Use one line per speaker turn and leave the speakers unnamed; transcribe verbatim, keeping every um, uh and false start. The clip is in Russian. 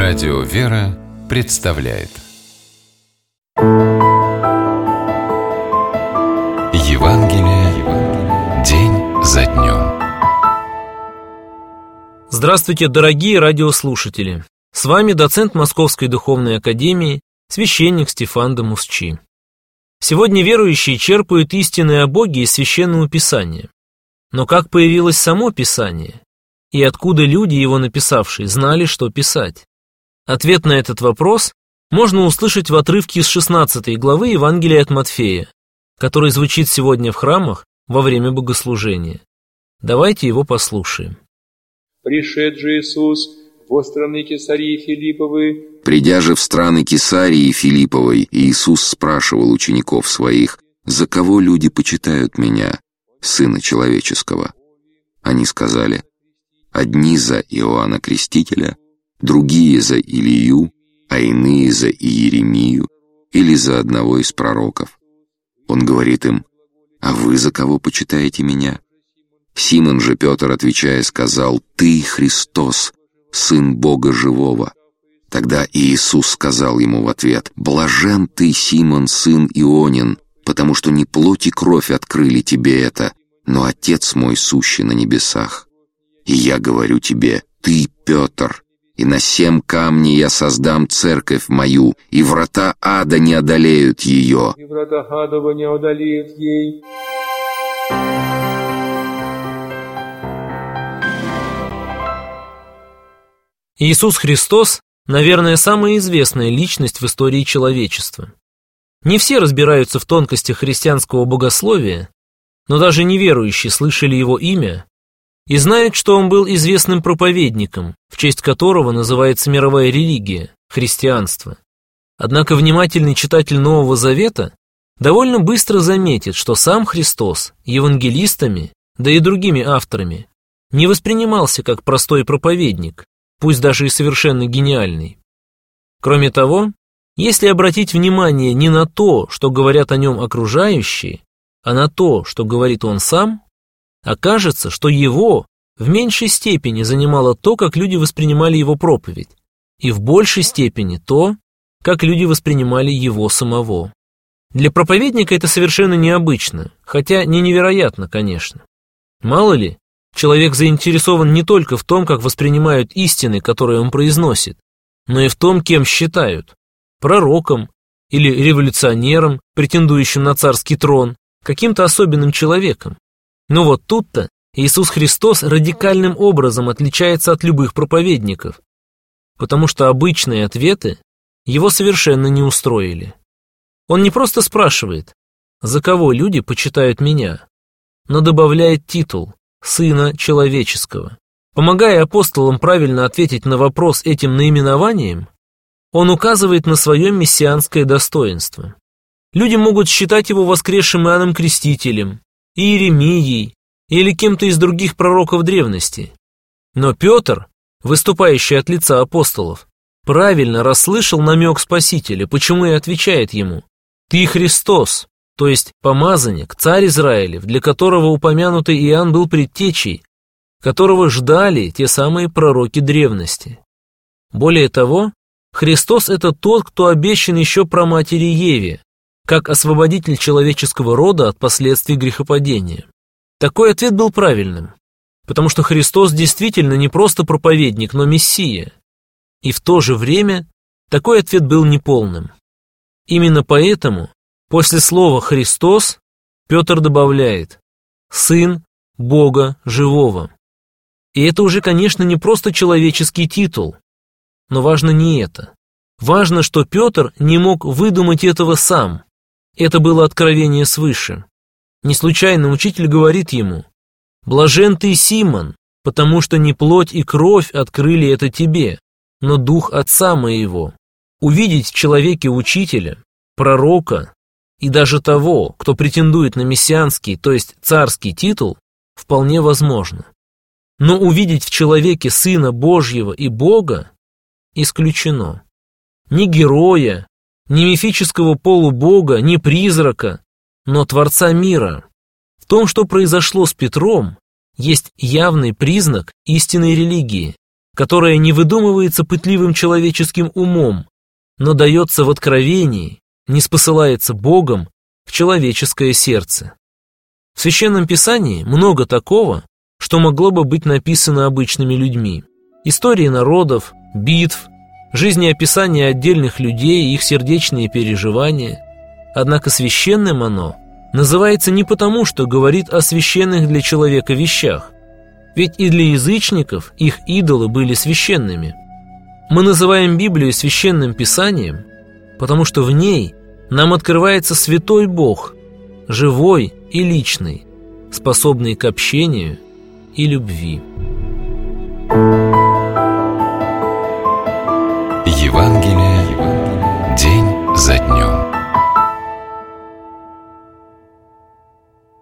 Радио «Вера» представляет Евангелие день за днем.
Здравствуйте, дорогие радиослушатели! С вами доцент Московской Духовной Академии, священник Стефан де Мусчи. Сегодня верующие черпают истины о Боге из Священного Писания. Но как появилось само Писание? И откуда люди, его написавшие, знали, что писать? Ответ на этот вопрос можно услышать в отрывке из шестнадцатой главы Евангелия от Матфея, который звучит сегодня в храмах во время богослужения. Давайте его послушаем.
«Пришед же Иисус во страны Кесарии Филипповы».
Придя же в страны Кесарии и Филипповой, Иисус спрашивал учеников своих: «За кого люди почитают меня, Сына Человеческого?» Они сказали: «Одни за Иоанна Крестителя, другие за Илию, а иные за Иеремию или за одного из пророков». Он говорит им: «А вы за кого почитаете меня?» Симон же Петр, отвечая, сказал: «Ты Христос, Сын Бога Живого». Тогда Иисус сказал ему в ответ: «Блажен ты, Симон, сын Ионин, потому что не плоть и кровь открыли тебе это, но Отец мой, сущий на небесах. И я говорю тебе: ты Петр, и на сем камне я создам церковь мою, и врата ада не одолеют ее».
И врата адова не одолеют ей.
Иисус Христос, наверное, самая известная личность в истории человечества. Не все разбираются в тонкостях христианского богословия, но даже неверующие слышали его имя и знают, что он был известным проповедником, в честь которого называется мировая религия – христианство. Однако внимательный читатель Нового Завета довольно быстро заметит, что сам Христос евангелистами, да и другими авторами, не воспринимался как простой проповедник, пусть даже и совершенно гениальный. Кроме того, если обратить внимание не на то, что говорят о нем окружающие, а на то, что говорит он сам, окажется, что его в меньшей степени занимало то, как люди воспринимали его проповедь, и в большей степени то, как люди воспринимали его самого. Для проповедника это совершенно необычно, хотя не невероятно, конечно. Мало ли, человек заинтересован не только в том, как воспринимают истины, которые он произносит, но и в том, кем считают – пророком или революционером, претендующим на царский трон, каким-то особенным человеком. Но вот тут-то Иисус Христос радикальным образом отличается от любых проповедников, потому что обычные ответы его совершенно не устроили. Он не просто спрашивает: «За кого люди почитают меня?», но добавляет титул «Сына Человеческого». Помогая апостолам правильно ответить на вопрос этим наименованием, он указывает на свое мессианское достоинство. Люди могут считать его воскресшим Иоанном Крестителем, Иеремией или кем-то из других пророков древности. Но Петр, выступающий от лица апостолов, правильно расслышал намек Спасителя, почему и отвечает ему: «Ты Христос», то есть помазанник, царь Израилев, для которого упомянутый Иоанн был предтечей, которого ждали те самые пророки древности. Более того, Христос – это тот, кто обещан еще праматери Еве, как освободитель человеческого рода от последствий грехопадения. Такой ответ был правильным, потому что Христос действительно не просто проповедник, но Мессия. И в то же время такой ответ был неполным. Именно поэтому после слова «Христос» Петр добавляет «Сын Бога Живого». И это уже, конечно, не просто человеческий титул, но важно не это. Важно, что Петр не мог выдумать этого сам. Это было откровение свыше. Не случайно учитель говорит ему: «Блажен ты, Симон, потому что не плоть и кровь открыли это тебе, но дух Отца моего». Увидеть в человеке учителя, пророка и даже того, кто претендует на мессианский, то есть царский титул, вполне возможно. Но увидеть в человеке Сына Божьего и Бога исключено. Ни героя, ни мифического полубога, ни призрака, но Творца мира. В том, что произошло с Петром, есть явный признак истинной религии, которое не выдумывается пытливым человеческим умом, но дается в откровении, ниспосылается Богом в человеческое сердце. В Священном Писании много такого, что могло бы быть написано обычными людьми. Истории народов, битв, жизнеописания отдельных людей и их сердечные переживания. Однако священным оно называется не потому, что говорит о священных для человека вещах, ведь и для язычников их идолы были священными. Мы называем Библию священным Писанием, потому что в ней нам открывается святой Бог, живой и личный, способный к общению и любви.